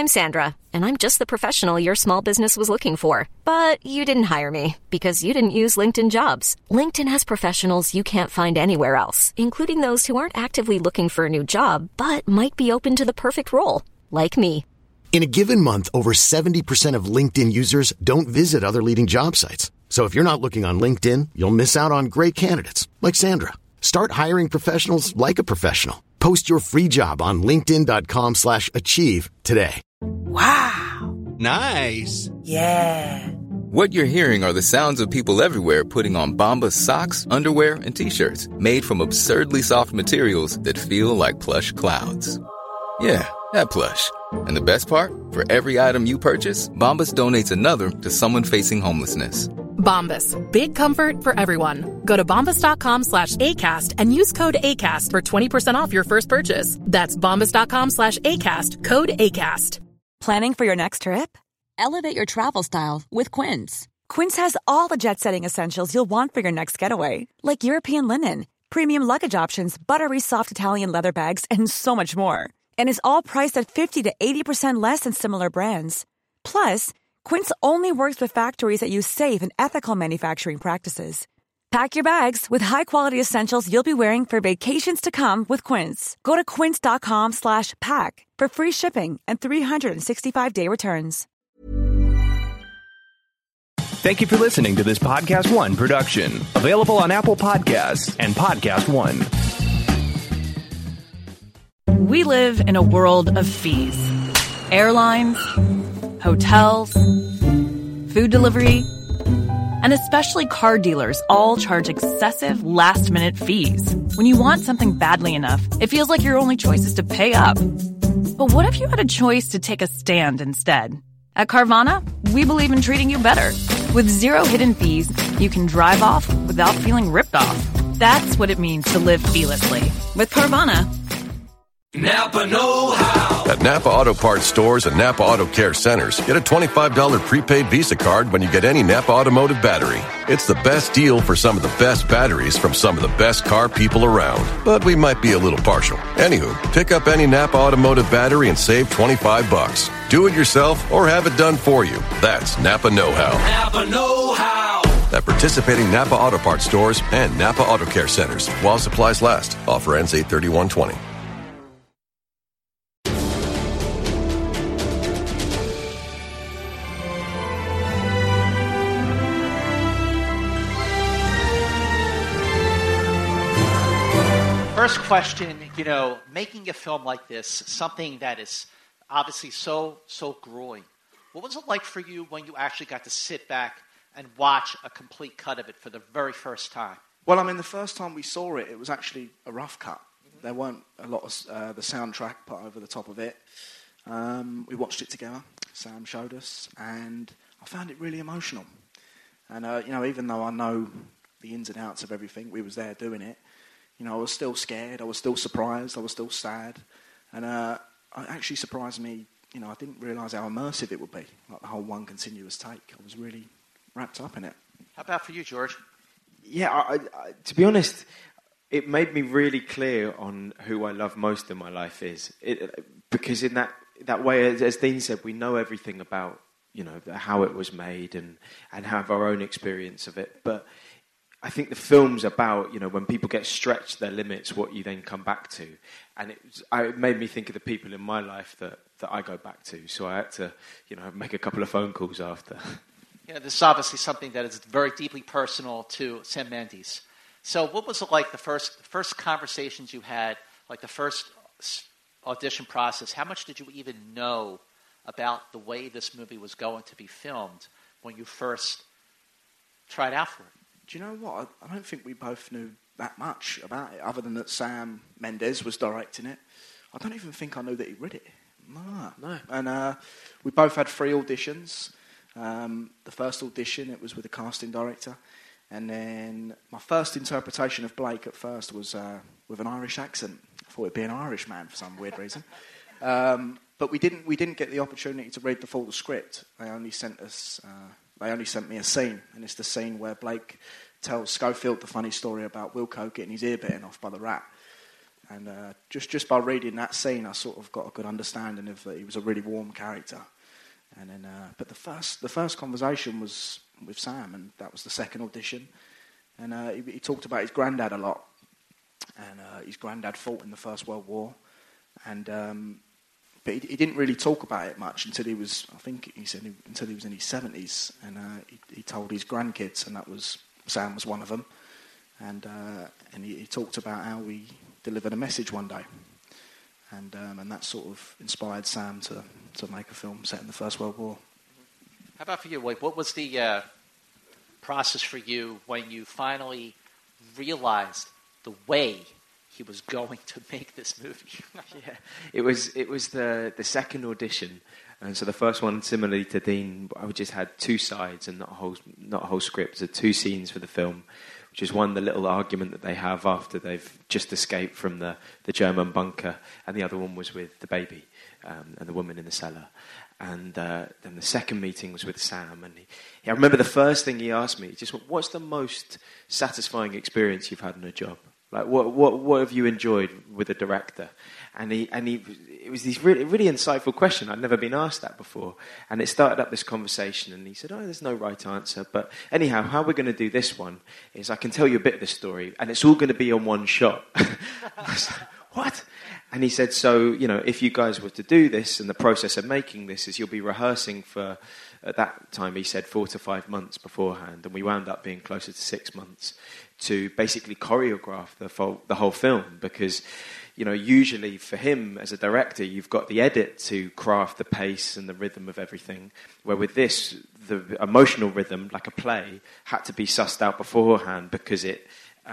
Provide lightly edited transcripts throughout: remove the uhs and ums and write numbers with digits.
I'm Sandra, and I'm just the professional your small business was looking for. But you didn't hire me because you didn't use LinkedIn Jobs. LinkedIn has professionals you can't find anywhere else, including those who aren't actively looking for a new job, but might be open to the perfect role, like me. In a given month, over 70% of LinkedIn users don't visit other leading job sites. So if you're not looking on LinkedIn, you'll miss out on great candidates like Sandra. Start hiring professionals like a professional. Post your free job on linkedin.com/achieve today. Wow. Nice. Yeah. What you're hearing are the sounds of people everywhere putting on Bombas socks, underwear, and T-shirts made from absurdly soft materials that feel like plush clouds. Yeah, that plush. And the best part? For every item you purchase, Bombas donates another to someone facing homelessness. Bombas. Big comfort for everyone. Go to bombas.com/ACAST and use code ACAST for 20% off your first purchase. That's bombas.com/ACAST. Code ACAST. Planning for your next trip? Elevate your travel style with Quince. Quince has all the jet-setting essentials you'll want for your next getaway, like European linen, premium luggage options, buttery soft Italian leather bags, and so much more. And is all priced at 50 to 80% less than similar brands. Plus, Quince only works with factories that use safe and ethical manufacturing practices. Pack your bags with high-quality essentials you'll be wearing for vacations to come with Quince. Go to quince.com/pack for free shipping and 365-day returns. Thank you for listening to this Podcast One production. Available on Apple Podcasts and Podcast One. We live in a world of fees. Airlines, hotels, food delivery, and especially car dealers all charge excessive last-minute fees. When you want something badly enough, it feels like your only choice is to pay up. But what if you had a choice to take a stand instead? At Carvana, we believe in treating you better. With zero hidden fees, you can drive off without feeling ripped off. That's what it means to live fearlessly. With Carvana. Napa know-how. At Napa Auto Parts stores and Napa Auto Care Centers, get a $25 prepaid Visa card when you get any Napa Automotive battery. It's the best deal for some of the best batteries from some of the best car people around. But we might be a little partial. Anywho, pick up any Napa Automotive battery and save $25. Do it yourself or have it done for you. That's Napa know-how. Napa know-how. At participating Napa Auto Parts stores and Napa Auto Care Centers while supplies last. Offer ends 8/31/20. First question, making a film like this, something that is obviously so grueling. What was it like for you when you actually got to sit back and watch a complete cut of it for the very first time? Well, the first time we saw it, it was actually a rough cut. Mm-hmm. There weren't a lot of the soundtrack put over the top of it. We watched it together. Sam showed us, and I found it really emotional. And, even though I know the ins and outs of everything, we was there doing it, I was still scared, I was still surprised, I was still sad. And it actually surprised me, I didn't realise how immersive it would be, like the whole one continuous take. I was really wrapped up in it. How about for you, George? Yeah, I, to be honest, it made me really clear on who I love most in my life is. Because in that way, as Dean said, we know everything about, how it was made and have our own experience of it. But I think the film's about, when people get stretched their limits, what you then come back to. And it made me think of the people in my life that I go back to. So I had to, make a couple of phone calls after. This is obviously something that is very deeply personal to Sam Mendes. So what was it like the first conversations you had, like the first audition process? How much did you even know about the way this movie was going to be filmed when you first tried out for it? Do you know what? I don't think we both knew that much about it, other than that Sam Mendes was directing it. I don't even think I knew that he'd read it. No. And we both had 3 auditions. The first audition, it was with a casting director. And then my first interpretation of Blake at first was with an Irish accent. I thought it'd be an Irish man for some weird reason. But we didn't get the opportunity to read the full script. They only sent me a scene, and it's the scene where Blake tells Schofield the funny story about Wilco getting his ear bitten off by the rat. And just by reading that scene, I sort of got a good understanding of that he was a really warm character. And then, but the first conversation was with Sam, and that was the second audition. And he talked about his granddad a lot, and his granddad fought in the First World War, and but he didn't really talk about it much until he was, I think he said, until he was in his 70s, and he told his grandkids, and Sam was one of them, and he talked about how he delivered a message one day, and that sort of inspired Sam to make a film set in the First World War. How about for you, Wade? What was the process for you when you finally realized the way he was going to make this movie? Yeah, it was the second audition, and so the first one, similarly to Dean, I just had two sides and not a whole script. So two scenes for the film, which is one, the little argument that they have after they've just escaped from the German bunker, and the other one was with the baby and the woman in the cellar. And then the second meeting was with Sam, and I remember the first thing he asked me, he just went, "What's the most satisfying experience you've had in a job? Like, what have you enjoyed with a director?" And it was this really insightful question. I'd never been asked that before, and it started up this conversation. And he said, "Oh, there's no right answer, but anyhow, how we're going to do this one is I can tell you a bit of the story, and it's all going to be on one shot." I was like, "What?" And he said, "So, if you guys were to do this, and the process of making this is you'll be rehearsing for." At that time, he said 4 to 5 months beforehand, and we wound up being closer to 6 months to basically choreograph the whole film, because, usually for him as a director, you've got the edit to craft the pace and the rhythm of everything, where with this, the emotional rhythm, like a play, had to be sussed out beforehand because it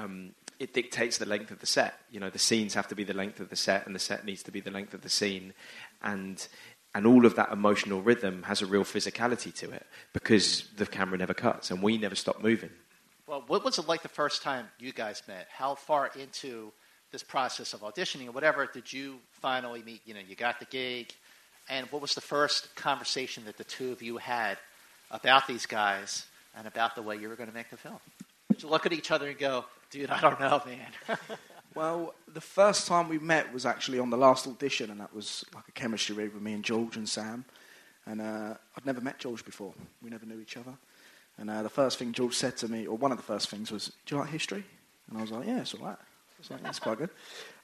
dictates the length of the set. The scenes have to be the length of the set, and the set needs to be the length of the scene, and all of that emotional rhythm has a real physicality to it because the camera never cuts and we never stop moving. Well, what was it like the first time you guys met? How far into this process of auditioning or whatever did you finally meet? You got the gig, and what was the first conversation that the two of you had about these guys and about the way you were going to make the film? Did you look at each other and go, "Dude, I don't know, man"? Well, the first time we met was actually on the last audition, and that was like a chemistry read with me and George and Sam. And I'd never met George before. We never knew each other. And the first thing George said to me, or one of the first things, was, "Do you like history?" And I was like, "Yeah, it's all right." I was like, "That's quite good."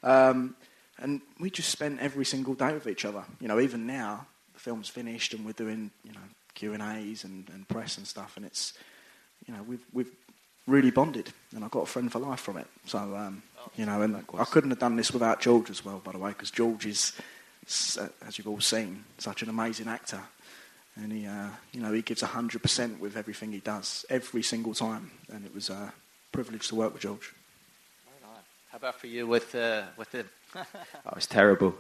And we just spent every single day with each other. Even now, the film's finished and we're doing, Q&As and press and stuff, and it's, we've really bonded, and I've got a friend for life from it. So, and I couldn't have done this without George as well, by the way, because George is, as you've all seen, such an amazing actor. And he gives 100% with everything he does, every single time. And it was a privilege to work with George. Right on. How about for you with him? Oh, it's terrible.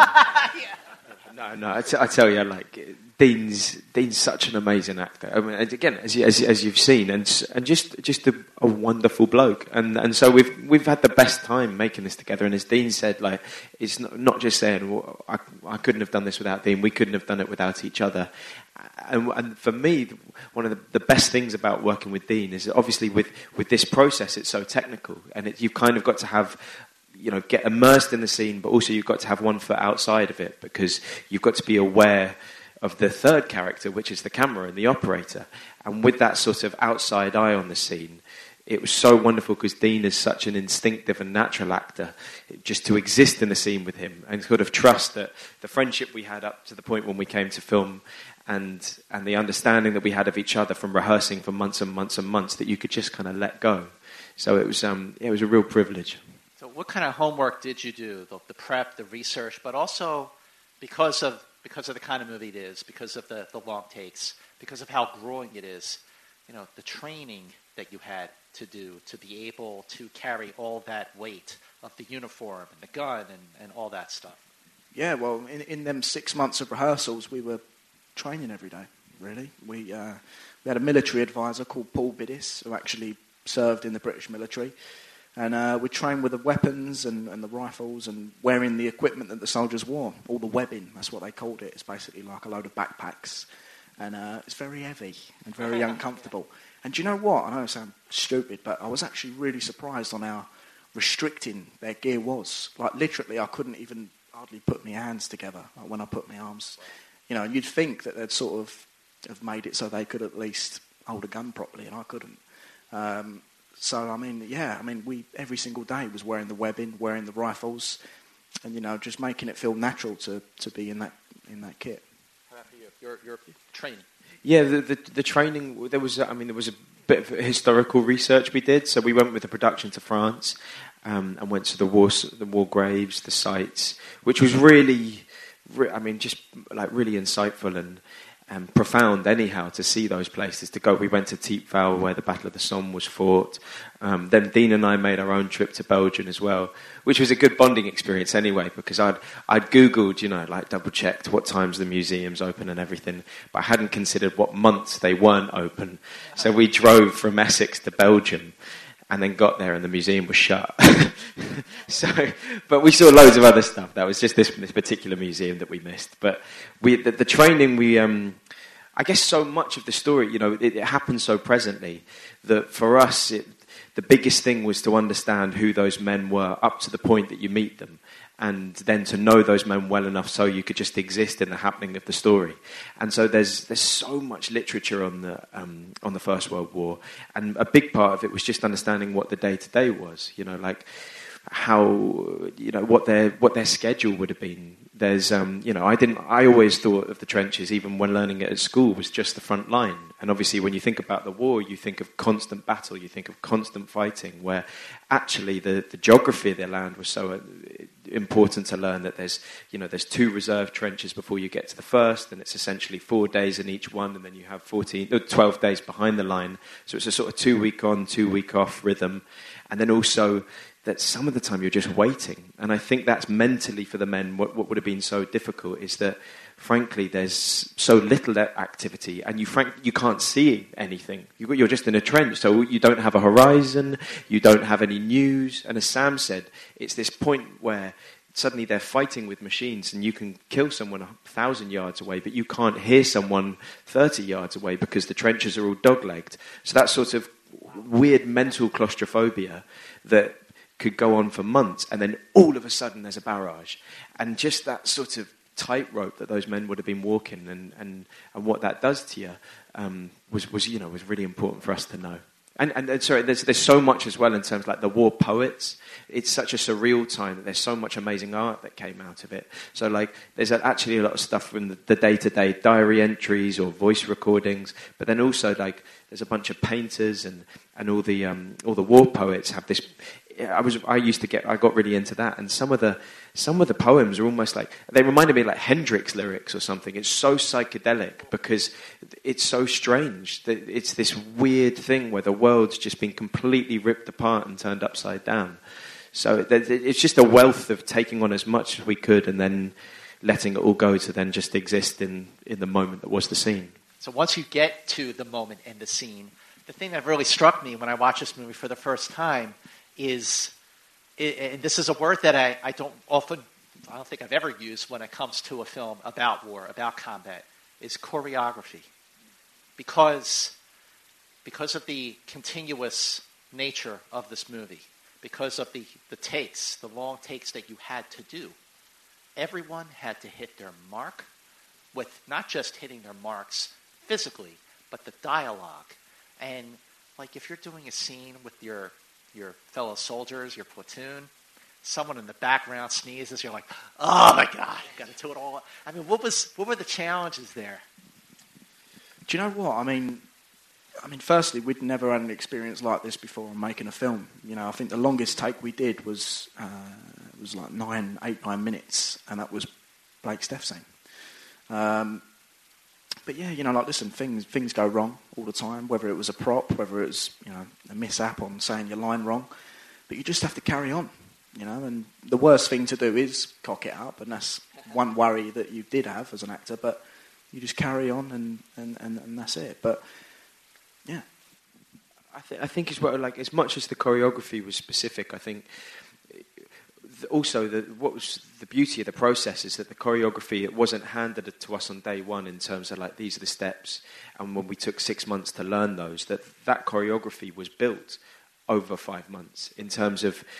No, I tell you, Dean's such an amazing actor. I mean, again, as you've seen, and just a wonderful bloke. And so we've had the best time making this together. And as Dean said, it's not just saying, "Well, I couldn't have done this without Dean. We couldn't have done it without each other." And for me, one of the best things about working with Dean is obviously with this process, it's so technical, and you've kind of got to have, get immersed in the scene, but also you've got to have one foot outside of it, because you've got to be aware of the third character, which is the camera and the operator. And with that sort of outside eye on the scene, it was so wonderful because Dean is such an instinctive and natural actor, just to exist in the scene with him and sort of trust that the friendship we had up to the point when we came to film and the understanding that we had of each other from rehearsing for months and months and months, that you could just kind of let go. So it was a real privilege. So what kind of homework did you do? The prep, the research, but also because of the kind of movie it is, because of the long takes, because of how grueling it is, the training that you had to do to be able to carry all that weight of the uniform and the gun and all that stuff. Yeah, well, in them 6 months of rehearsals, we were training every day, really. We had a military advisor called Paul Biddis, who actually served in the British military. And we trained with the weapons and the rifles and wearing the equipment that the soldiers wore. All the webbing, that's what they called it. It's basically like a load of backpacks. And it's very heavy and very uncomfortable. And do you know what? I know it sounds stupid, but I was actually really surprised on how restricting their gear was. Like literally, I couldn't even hardly put my hands together when I put my arms. You know, and you'd think that they'd sort of have made it so they could at least hold a gun properly, and I couldn't. So I mean, we every single day was wearing the webbing, wearing the rifles, and just making it feel natural to be in that kit. How about your training? Yeah, the training, there was a bit of historical research we did. So we went with the production to France and went to the war graves, the sites, which was really insightful and profound anyhow to see those places, to go. We went to Thiepval where the Battle of the Somme was fought. Then Dean and I made our own trip to Belgium as well, which was a good bonding experience anyway, because I'd Googled, double-checked what times the museum's open and everything, but I hadn't considered what months they weren't open. So we drove from Essex to Belgium and then got there and the museum was shut. But we saw loads of other stuff. That was just this particular museum that we missed. But the training, I guess so much of the story, it happened so presently that for us, the biggest thing was to understand who those men were up to the point that you meet them, and then to know those men well enough so you could just exist in the happening of the story. And so there's so much literature on the First World War, and a big part of it was just understanding what the day-to-day was, how, what their schedule would have been. There's, I always thought of the trenches, even when learning it at school, was just the front line. And obviously when you think about the war, you think of constant battle, you think of constant fighting, where actually the geography of their land was so important to learn that there's 2 reserve trenches before you get to the first, and it's essentially 4 days in each one, and then you have 12 days behind the line. So it's a sort of 2 week on, 2 week off rhythm. And then also that some of the time you're just waiting. And I think that's mentally for the men, what would have been so difficult is that, frankly, there's so little activity, and you can't see anything. You're just in a trench, so you don't have a horizon, you don't have any news. And as Sam said, it's this point where suddenly they're fighting with machines, and you can kill someone 1,000 yards away, but you can't hear someone 30 yards away because the trenches are all dog-legged. So that sort of weird mental claustrophobia that could go on for months, and then all of a sudden there's a barrage. And just that sort of tightrope that those men would have been walking, and what that does to you was really important for us to know. And sorry, there's so much as well in terms of like the war poets. It's such a surreal time that there's so much amazing art that came out of it. So like there's actually a lot of stuff from the day-to-day diary entries or voice recordings, but then also like there's a bunch of painters and all the war poets have this. I got really into that, and some of the poems are almost like, they reminded me of like Hendrix lyrics or something. It's so psychedelic because it's so strange that it's this weird thing where the world's just been completely ripped apart and turned upside down. So it's just a wealth of taking on as much as we could and then letting it all go to then just exist in the moment that was the scene. So once you get to the moment and the scene, the thing that really struck me when I watched this movie for the first time is, and this is a word that I don't think I've ever used when it comes to a film about war, about combat, is choreography. Because of the continuous nature of this movie, because of the takes, the long takes that you had to do, everyone had to hit their mark, with not just hitting their marks physically, but the dialogue. And like if you're doing a scene with your fellow soldiers, your platoon, someone in the background sneezes, you're like, oh my God, got to do it all. I mean, what were the challenges there? Do you know what? I mean, firstly, we'd never had an experience like this before on making a film. I think the longest take we did was like 9 minutes, and that was Blake Steff scene. But yeah, listen, things go wrong all the time, whether it was a prop, whether it was, a mishap on saying your line wrong. But you just have to carry on, and the worst thing to do is cock it up, and that's one worry that you did have as an actor, but you just carry on and that's it. But yeah. I think as well, like as much as the choreography was specific, I think also what was the beauty of the process is that the choreography, it wasn't handed to us on day one in terms of like these are the steps, and when we took 6 months to learn those, that choreography was built over 5 months in terms of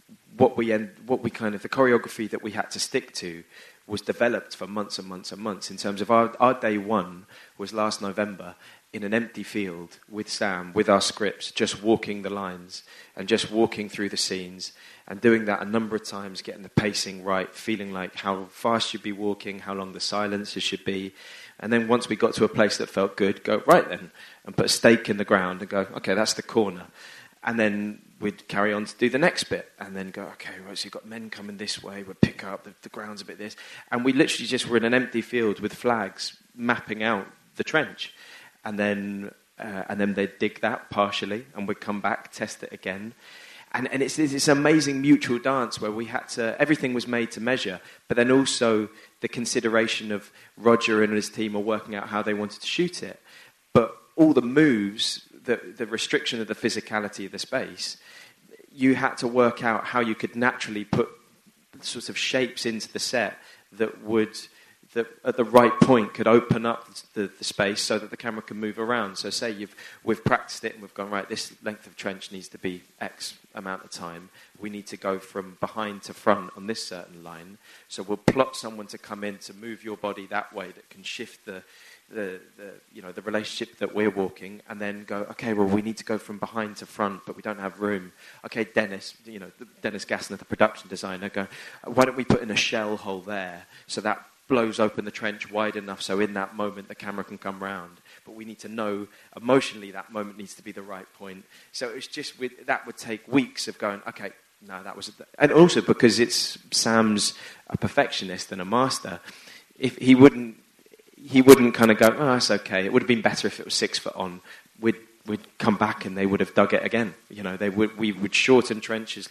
the choreography that we had to stick to was developed for months and months and months. In terms of our day one was last November in an empty field with Sam, with our scripts, just walking the lines and just walking through the scenes and doing that a number of times, getting the pacing right, feeling like how fast you'd be walking, how long the silences should be. And then once we got to a place that felt good, go, right then, and put a stake in the ground and go, okay, that's the corner. And then we'd carry on to do the next bit and then go, okay, right, so you've got men coming this way, we'll pick up, the ground's a bit this. And we literally just were in an empty field with flags mapping out the trench. And then they'd dig that partially and we'd come back, test it again. And it's this amazing mutual dance where we had to, everything was made to measure, but then also the consideration of Roger and his team are working out how they wanted to shoot it. But all the moves, the restriction of the physicality of the space, you had to work out how you could naturally put sorts of shapes into the set that at the right point could open up the space so that the camera can move around. So say we've practiced it and we've gone, right, this length of trench needs to be X amount of time. We need to go from behind to front on this certain line. So we'll plot someone to come in to move your body that way that can shift the relationship that we're walking, and then go, okay, well, we need to go from behind to front, but we don't have room. Okay, Dennis Gassner, the production designer, go, why don't we put in a shell hole there so that blows open the trench wide enough so in that moment the camera can come round. But we need to know emotionally that moment needs to be the right point. So it's just that would take weeks of going, okay, no, that was... And also because Sam's a perfectionist and a master, if he wouldn't kind of go, oh, that's okay. It would have been better if it was 6 foot on. We'd come back and they would have dug it again. We would shorten trenches,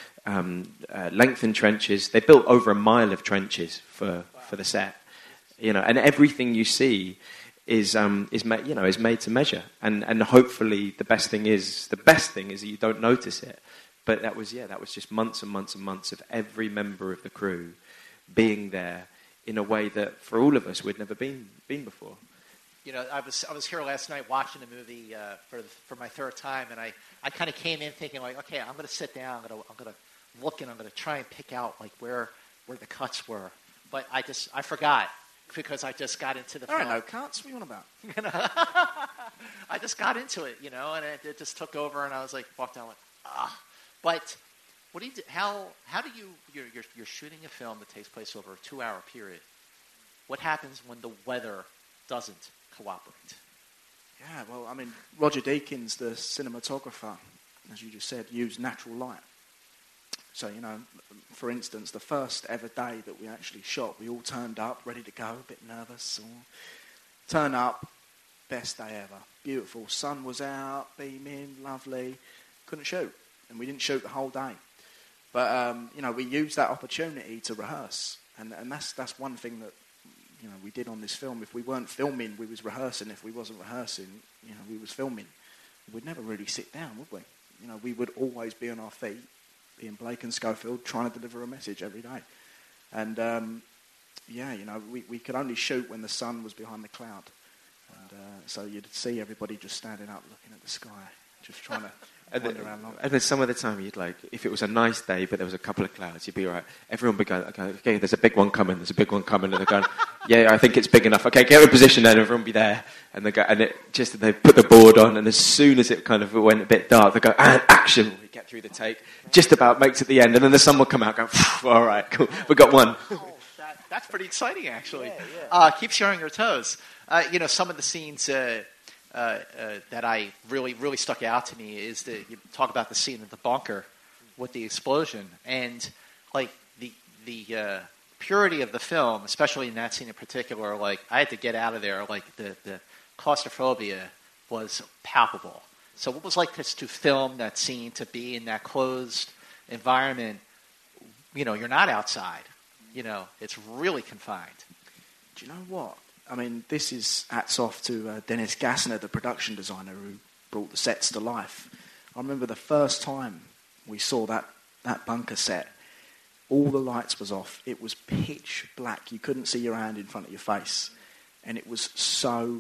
lengthen trenches. They built over 1 mile of trenches for the set. And everything you see is made to measure. And hopefully the best thing is that you don't notice it. But that was just months and months and months of every member of the crew being there in a way that for all of us we'd never been before. I was here last night watching the movie for my third time, and I kind of came in thinking like, okay, I'm going to sit down, I'm going to look, and I'm going to try and pick out like where the cuts were. But I forgot because I just got into the film. There are no cuts. What are you on about? I just got into it, and it just took over, and I was like, walked down like, ah. But what do you do? How do you're shooting a film that takes place over a 2-hour period? What happens when the weather doesn't cooperate? Yeah, well, I mean, Roger Deakins, the cinematographer, as you just said, used natural light. So, for instance, the first ever day that we actually shot, we all turned up, ready to go, a bit nervous. Turn up, best day ever. Beautiful. Sun was out, beaming, lovely. Couldn't shoot. And we didn't shoot the whole day. But, we used that opportunity to rehearse. And that's one thing that, we did on this film. If we weren't filming, we was rehearsing. If we wasn't rehearsing, we was filming. We'd never really sit down, would we? We would always be on our feet, being Blake and Schofield, trying to deliver a message every day. And, we could only shoot when the sun was behind the cloud. And so you'd see everybody just standing up, looking at the sky, just trying to... And then some of the time you'd if it was a nice day but there was a couple of clouds, you'd be all right. Everyone would go, okay, there's a big one coming, and they're going, yeah, I think it's big enough. Okay, get in position then, everyone will be there. And they put the board on, and as soon as it kind of went a bit dark, they go, and action. We get through the take, just about makes it the end, and then the sun will come out, go, all right, cool, we got one. That's pretty exciting, actually. Keeps you on your toes. Some of the scenes... that I really stuck out to me is that you talk about the scene in the bunker with the explosion, and like the purity of the film, especially in that scene in particular. Like I had to get out of there. Like the claustrophobia was palpable. So what was like this to film that scene, to be in that closed environment? You're not outside. It's really confined. Do you know what? I mean, this is hats off to Dennis Gassner, the production designer who brought the sets to life. I remember the first time we saw that bunker set, all the lights was off. It was pitch black. You couldn't see your hand in front of your face. And it was so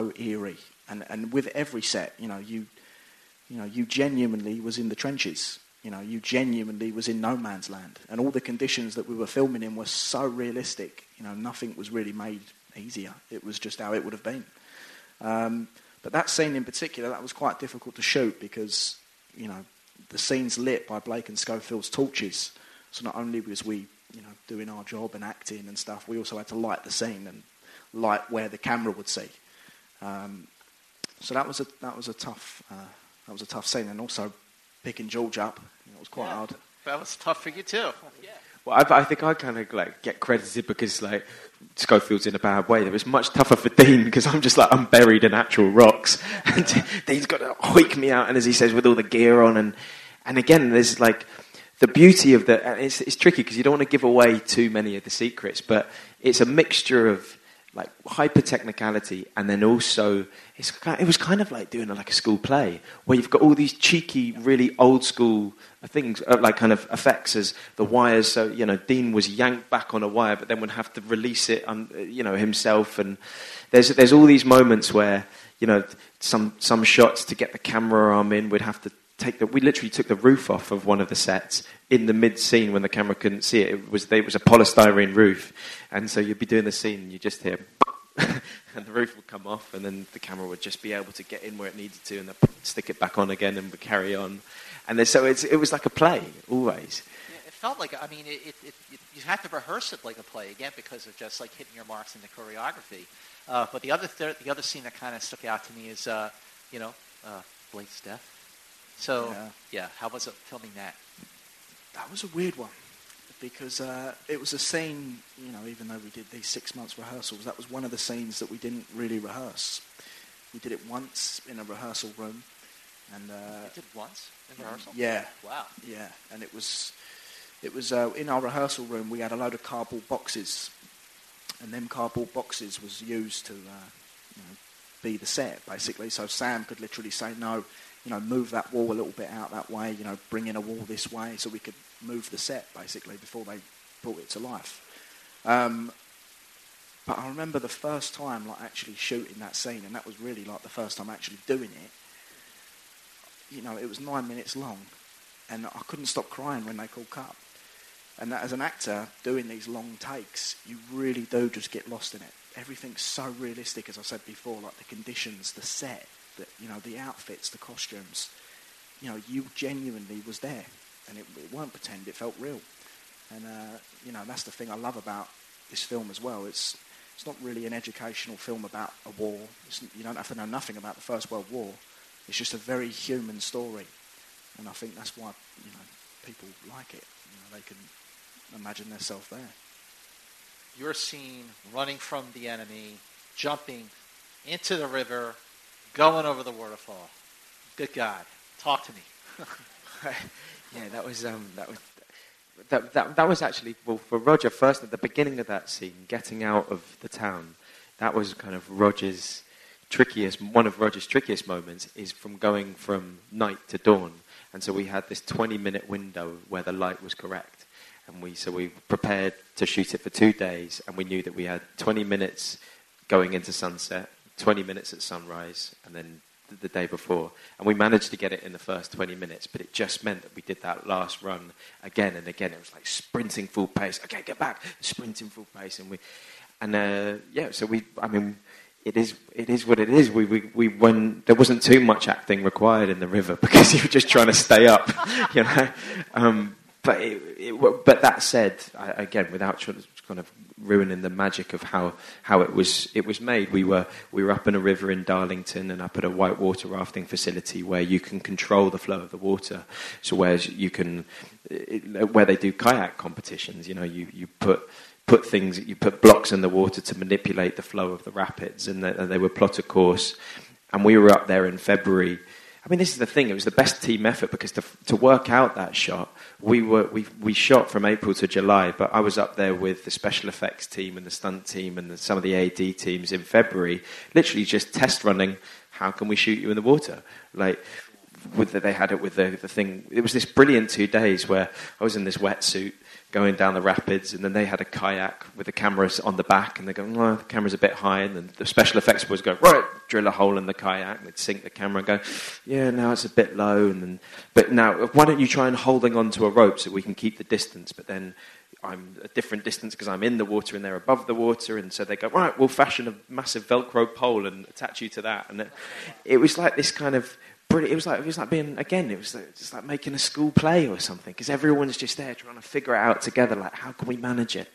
eerie. And with every set, you genuinely was in the trenches. You know, you genuinely was in no man's land, and all the conditions that we were filming in were so realistic. You know, nothing was really made easier. It was just how it would have been. But that scene in particular, that was quite difficult to shoot because, you know, the scene's lit by Blake and Schofield's torches. So not only was we, you know, doing our job and acting and stuff, we also had to light the scene and light where the camera would see. So that was a tough scene, and also picking George up, it was quite hard. That was tough for you too. Yeah. Well, I think I kind of like get credited because like Schofield's in a bad way. It was much tougher for Dean because I'm buried in actual rocks, and Dean's got to hoik me out, and as he says, with all the gear on, and again, there's like the beauty of it's tricky because you don't want to give away too many of the secrets, but it's a mixture of like hyper technicality, and then also it was kind of like doing like a school play where you've got all these cheeky, really old school things, like kind of effects as the wires. So, you know, Dean was yanked back on a wire, but then would have to release it, you know, himself. And there's all these moments where, you know, some shots to get the camera arm in, we'd have to we literally took the roof off of one of the sets in the mid-scene when the camera couldn't see it. It was a polystyrene roof. And so you'd be doing the scene and you just hear and the roof would come off, and then the camera would just be able to get in where it needed to and then stick it back on again and carry on. And so it was like a play, always. Yeah, it felt like, I mean, you have to rehearse it like a play, again, because of just like hitting your marks in the choreography. But the other scene that kind of stuck out to me is, Blake's death. So, how was it filming that? That was a weird one, because it was a scene, you know, even though we did these 6 months rehearsals, that was one of the scenes that we didn't really rehearse. We did it once in a rehearsal room. And you did once in rehearsal? Yeah. Wow. Yeah, and it was in our rehearsal room, we had a load of cardboard boxes, and them cardboard boxes was used to be the set, basically. So Sam could literally say, no, you know, move that wall a little bit out that way, you know, bring in a wall this way, so we could move the set, basically, before they brought it to life. But I remember the first time, like, actually shooting that scene, and that was really, like, the first time actually doing it. You know, it was 9 minutes long, and I couldn't stop crying when they called cut. And that, as an actor, doing these long takes, you really do just get lost in it. Everything's so realistic, as I said before, like the conditions, the set, the outfits, the costumes. You know, you genuinely was there, and it weren't pretend, it felt real. And, that's the thing I love about this film as well. It's not really an educational film about a war. You don't have to know nothing about the First World War. It's just a very human story. And I think that's why, you know, people like it. You know, they can imagine themselves there. You're seen running from the enemy, jumping into the river, going over the waterfall. Good God, talk to me. Yeah, that was actually, well, for Roger first at the beginning of that scene, getting out of the town. That was kind of one of Roger's trickiest moments is from going from night to dawn. And so we had this 20-minute window where the light was correct. And we prepared to shoot it for 2 days, and we knew that we had 20 minutes going into sunset, 20 minutes at sunrise, and then the day before. And we managed to get it in the first 20 minutes, but it just meant that we did that last run again and again. It was like sprinting full pace. Okay, get back. Sprinting full pace. It is what it is. When there wasn't too much acting required in the river because you were just trying to stay up, you know. But that said, again, without kind of ruining the magic of how it was made, we were up in a river in Darlington and up at a whitewater rafting facility where you can control the flow of the water. So where they do kayak competitions, you know, you put blocks in the water to manipulate the flow of the rapids, and they would plot a course. And we were up there in February. I mean, this is the thing. It was the best team effort because to work out that shot, we shot from April to July. But I was up there with the special effects team and the stunt team and some of the AD teams in February, literally just test running. How can we shoot you in the water? Like, they had it with the thing. It was this brilliant 2 days where I was in this wetsuit going down the rapids, and then they had a kayak with the cameras on the back, and they go, "Oh, the camera's a bit high," and then the special effects boys go, "Right, drill a hole in the kayak," and they'd sink the camera and go, "Yeah, now it's a bit low," but now why don't you try and holding onto a rope so we can keep the distance, but then I'm a different distance because I'm in the water and they're above the water, and so they go, "Right, we'll fashion a massive Velcro pole and attach you to that," and it was like this kind of brilliant. It was like being, again, it was just like making a school play or something, because everyone's just there trying to figure it out together, like, how can we manage it?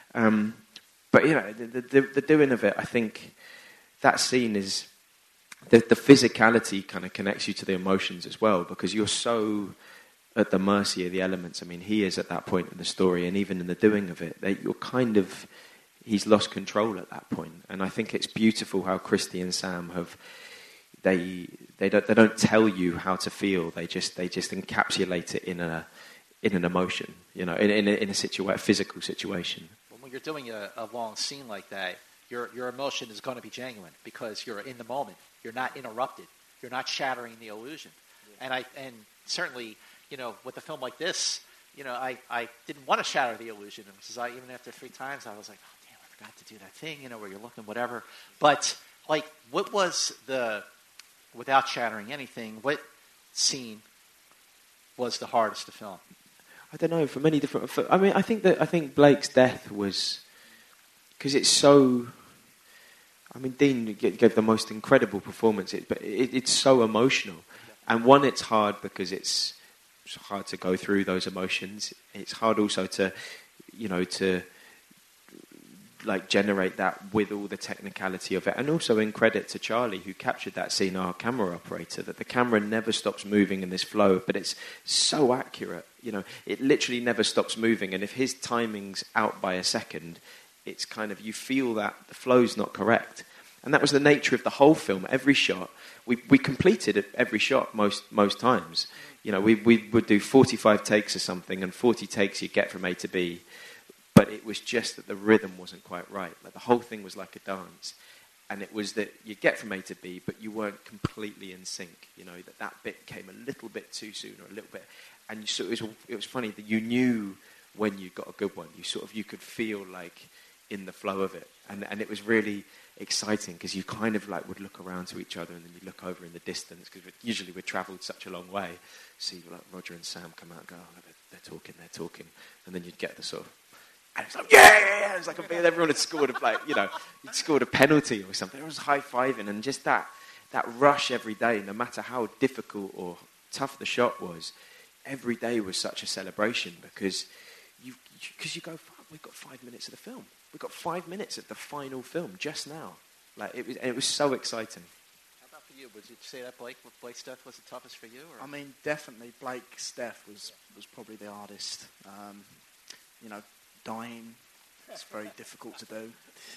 But, you know, the doing of it, I think that scene is, the physicality kind of connects you to the emotions as well, because you're so at the mercy of the elements. I mean, he is at that point in the story, and even in the doing of it, you're kind of, he's lost control at that point. And I think it's beautiful how Christy and Sam have, they don't tell you how to feel. They just encapsulate it in an emotion, you know, in a physical situation. Well, when you're doing a long scene like that, your emotion is going to be genuine because you're in the moment. You're not interrupted. You're not shattering the illusion. Yeah. And certainly, you know, with a film like this, you know, I didn't want to shatter the illusion. Even after 3 times, I was like, oh damn, I forgot to do that thing, you know, where you're looking, whatever. But like, what was without shattering anything, what scene was the hardest to film? I don't know, for many different. I mean, I think Blake's death was, because it's so. I mean, Dean gave the most incredible performance, but it's so emotional, and one, it's hard because it's hard to go through those emotions. It's hard also to, you know, to like generate that with all the technicality of it, and also in credit to Charlie, who captured that scene, our camera operator, that the camera never stops moving in this flow, but it's so accurate, you know, it literally never stops moving, and if his timing's out by a second, it's kind of, you feel that the flow's not correct. And that was the nature of the whole film. Every shot, we completed every shot most times. You know, we would do 45 takes or something, and 40 takes you get from A to B. But it was just that the rhythm wasn't quite right. Like, the whole thing was like a dance. And it was that you get from A to B, but you weren't completely in sync. You know, that bit came a little bit too soon, or a little bit. And it was funny that you knew when you got a good one. You could feel like in the flow of it. And it was really exciting, because you kind of like would look around to each other, and then you look over in the distance, because usually we'd travelled such a long way. See like Roger and Sam come out and go, oh, they're talking. And then you'd get the sort of, and it's like, yeah! It's like everyone had scored you'd scored a penalty or something. It was high-fiving, and just that rush every day, no matter how difficult or tough the shot was, every day was such a celebration, because you go, fuck, we've got 5 minutes of the film. We've got 5 minutes of the final film just now. Like, it was so exciting. How about for you? Would you say that Blake's death was the toughest for you? Or? I mean, definitely Blake's death was probably the hardest. You know, dying, it's very difficult to do.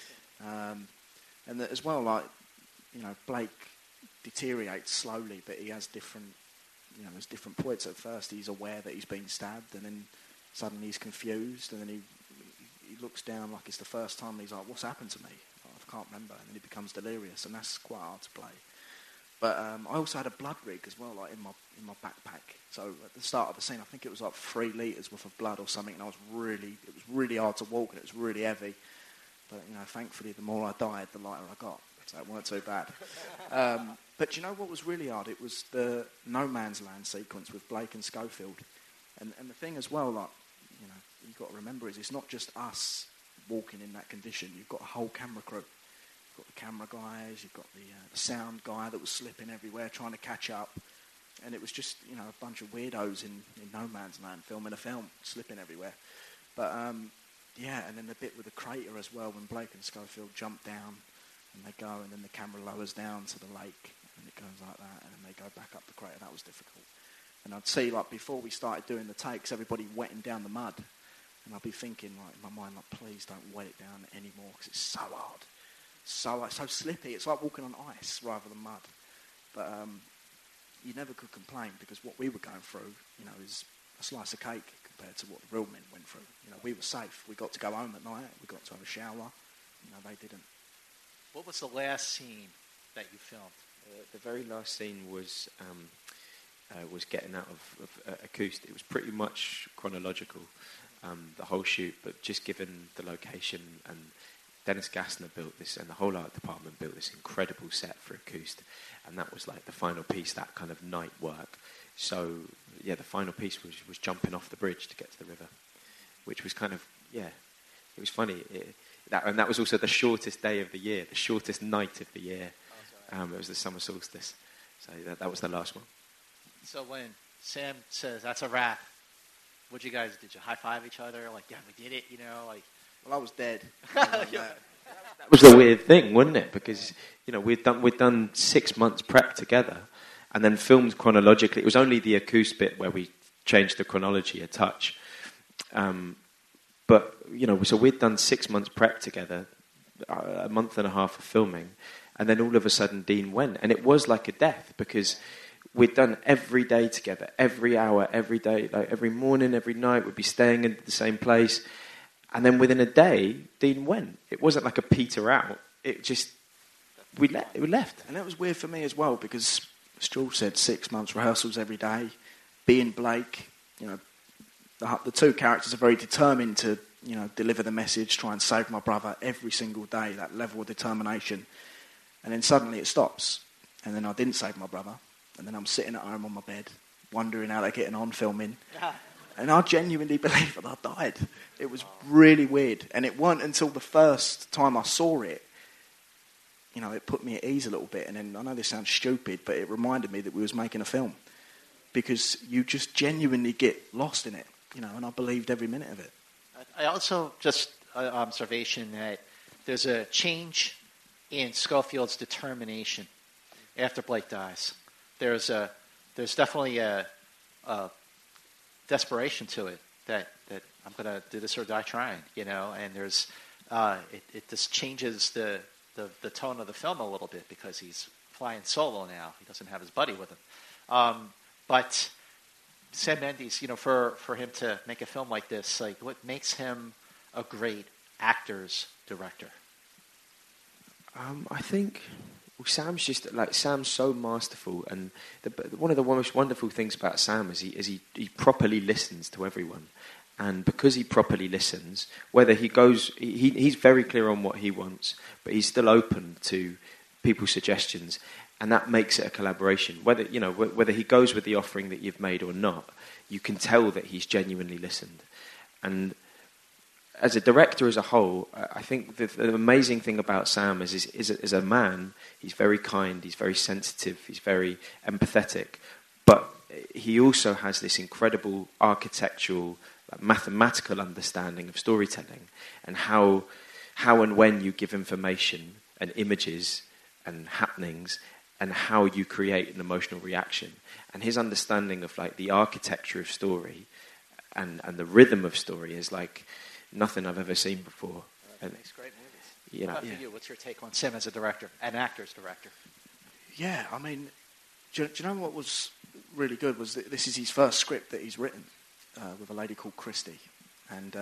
And that as well, like, you know, Blake deteriorates slowly, but he has different, you know, there's different points. At first, he's aware that he's been stabbed, and then suddenly he's confused, and then he looks down like it's the first time, and he's like, what's happened to me? I can't remember. And then he becomes delirious, and that's quite hard to play. But I also had a blood rig as well, like in my backpack. So at the start of the scene, I think it was like 3 litres worth of blood or something, and it was really hard to walk, and it was really heavy. But, you know, thankfully, the more I died, the lighter I got. So it weren't too bad. But you know what was really hard? It was the No Man's Land sequence with Blake and Schofield. And the thing as well, like, you know, you've got to remember is it's not just us walking in that condition. You've got a whole camera crew. You've got the camera guys, you've got the sound guy that was slipping everywhere trying to catch up. And it was just, you know, a bunch of weirdos in No Man's Land filming a film, slipping everywhere. But, yeah, and then the bit with the crater as well, when Blake and Schofield jump down and they go, and then the camera lowers down to the lake, and it goes like that, and then they go back up the crater. That was difficult. And I'd see, like, before we started doing the takes, everybody wetting down the mud. And I'd be thinking, like, in my mind, like, please don't wet it down anymore, because it's so hard. So slippy. It's like walking on ice rather than mud. But you never could complain, because what we were going through, you know, is a slice of cake compared to what the real men went through. You know, we were safe. We got to go home at night. We got to have a shower. You know, they didn't. What was the last scene that you filmed? The very last scene was was getting out of Acoust. It was pretty much chronological, the whole shoot, but just given the location, and Dennis Gassner built this, and the whole art department built this incredible set for Acoust, and that was like the final piece, that kind of night work. So, yeah, the final piece was jumping off the bridge to get to the river, which was kind of, it was funny. And that was also the shortest day of the year, the shortest night of the year. It was the summer solstice. So that was the last one. So when Sam says, that's a wrap, what'd you guys, did you high-five each other? Like, yeah, we did it, you know? Like, well, I was dead. That was the weird thing, wasn't it? Because, you know, we'd done 6 months prep together and then filmed chronologically. It was only the Acoust bit where we changed the chronology a touch. But, you know, so we'd done 6 months prep together, a month and a half of filming, and then all of a sudden Dean went. And it was like a death, because we'd done every day together, every hour, every day, like every morning, every night, we'd be staying in the same place. And then within a day, Dean went. It wasn't like a peter out. It just, we left. And that was weird for me as well, because as Jules said, 6 months rehearsals every day, being Blake, you know, the two characters are very determined to, you know, deliver the message, try and save my brother every single day, that level of determination. And then suddenly it stops. And then I didn't save my brother. And then I'm sitting at home on my bed, wondering how they're getting on filming. And I genuinely believe that I died. It was really weird. And it wasn't until the first time I saw it, you know, it put me at ease a little bit. And then, I know this sounds stupid, but it reminded me that we was making a film. Because you just genuinely get lost in it, you know, and I believed every minute of it. I also, just an observation that there's a change in Schofield's determination after Blake dies. There's definitely a desperation to it that I'm going to do this or die trying, you know, and there's it just changes the tone of the film a little bit, because he's flying solo now. He doesn't have his buddy with him. But Sam Mendes, you know, for him to make a film like this, like, what makes him a great actor's director? I think Sam's just like, Sam's so masterful, and one of the most wonderful things about Sam is he properly listens to everyone, and because he properly listens, whether he goes, he's very clear on what he wants, but he's still open to people's suggestions. And that makes it a collaboration. Whether he goes with the offering that you've made or not, you can tell that he's genuinely listened. And as a director as a whole, I think the amazing thing about Sam is as a man, he's very kind, he's very sensitive, he's very empathetic. But he also has this incredible architectural, mathematical understanding of storytelling, and how and when you give information and images and happenings, and how you create an emotional reaction. And his understanding of like the architecture of story and the rhythm of story is like nothing I've ever seen before. That makes great movies. You know, what about for you? What's your take on Sam as a director, an actor's director? Yeah, I mean, do you know what was really good was that this is his first script that he's written with a lady called Christy. And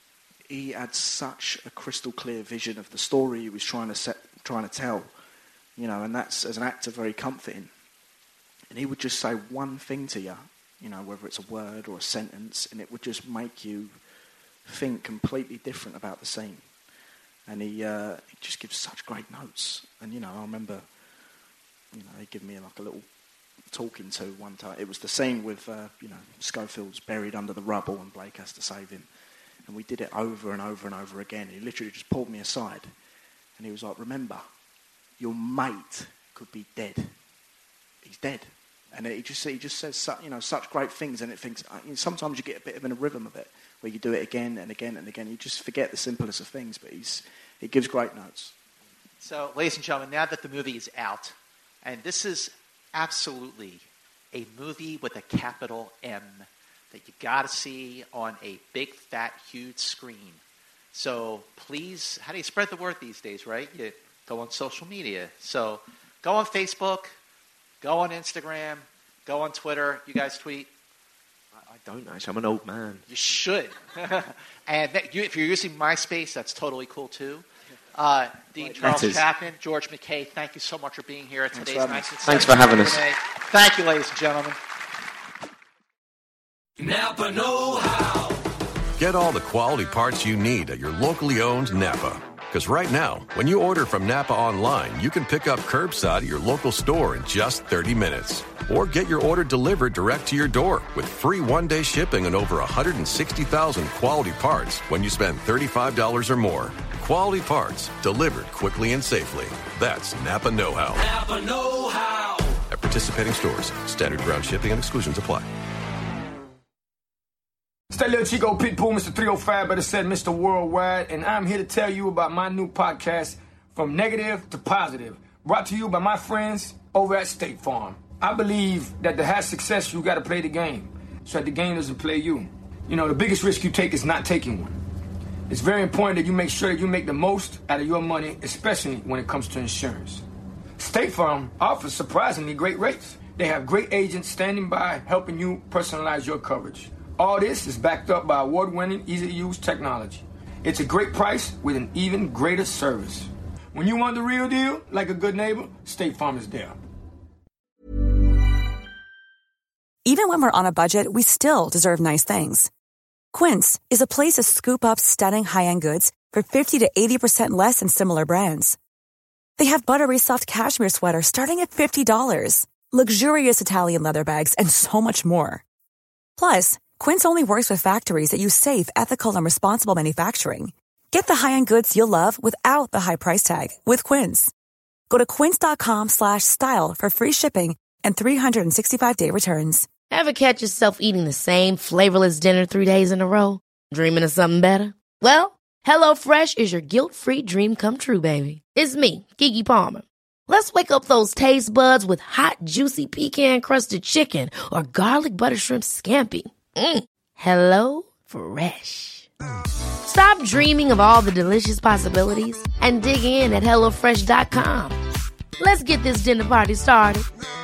he had such a crystal clear vision of the story he was trying to tell. You know, and that's, as an actor, very comforting. And he would just say one thing to you, you know, whether it's a word or a sentence, and it would just make you think completely different about the scene. And he just gives such great notes. And, you know, I remember, you know, he gave me like a little talking to one time. It was the scene with, you know, Schofield's buried under the rubble and Blake has to save him. And we did it over and over and over again. He literally just pulled me aside. And he was like, remember, your mate could be dead. He's dead. And he just says such great things, and it thinks, you know, sometimes you get a bit of in a rhythm of it, where you do it again and again and again. You just forget the simplest of things, but he gives great notes. So, ladies and gentlemen, now that the movie is out, and this is absolutely a movie with a capital M that you got to see on a big, fat, huge screen. So please, how do you spread the word these days, right? You go on social media. So go on Facebook, go on Instagram, go on Twitter. You guys tweet? I don't actually. I'm an old man. You should. And if you're using MySpace, that's totally cool too. Dean Charles Chapman, George McKay, thank you so much for being here at today's Nice and Thanks for having us. Thank you, ladies and gentlemen. Napa know-how. Get all the quality parts you need at your locally owned Napa. Because right now, when you order from Napa online, you can pick up curbside at your local store in just 30 minutes. Or get your order delivered direct to your door with free one-day shipping on over 160,000 quality parts when you spend $35 or more. Quality parts delivered quickly and safely. That's Napa know-how. Napa know-how. At participating stores, standard ground shipping and exclusions apply. It's that little Chico Pitbull, Mr. 305, better said Mr. Worldwide, and I'm here to tell you about my new podcast, From Negative to Positive, brought to you by my friends over at State Farm. I believe that to have success, you got to play the game, so that the game doesn't play you. You know, the biggest risk you take is not taking one. It's very important that you make sure that you make the most out of your money, especially when it comes to insurance. State Farm offers surprisingly great rates. They have great agents standing by helping you personalize your coverage. All this is backed up by award-winning, easy-to-use technology. It's a great price with an even greater service. When you want the real deal, like a good neighbor, State Farm is there. Even when we're on a budget, we still deserve nice things. Quince is a place to scoop up stunning high-end goods for 50 to 80% less than similar brands. They have buttery soft cashmere sweaters starting at $50, luxurious Italian leather bags, and so much more. Plus, Quince only works with factories that use safe, ethical, and responsible manufacturing. Get the high-end goods you'll love without the high price tag with Quince. Go to quince.com/style for free shipping and 365-day returns. Ever catch yourself eating the same flavorless dinner 3 days in a row? Dreaming of something better? Well, HelloFresh is your guilt-free dream come true, baby. It's me, Keke Palmer. Let's wake up those taste buds with hot, juicy pecan-crusted chicken or garlic butter shrimp scampi. Hello Fresh. Stop dreaming of all the delicious possibilities and dig in at HelloFresh.com. Let's get this dinner party started.